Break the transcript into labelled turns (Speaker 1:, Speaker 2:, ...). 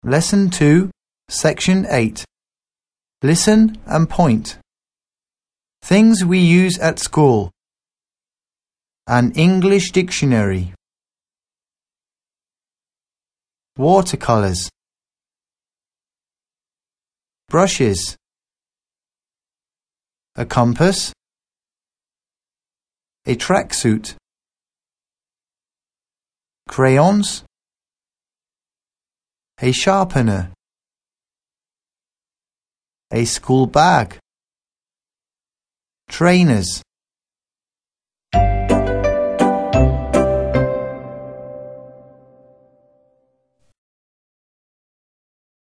Speaker 1: Lesson 2, Section 8. Listen and point. Things we use at school. An English dictionary. Watercolors. Brushes. A compass. A tracksuit. Crayons. A sharpener. A school bag. Trainers.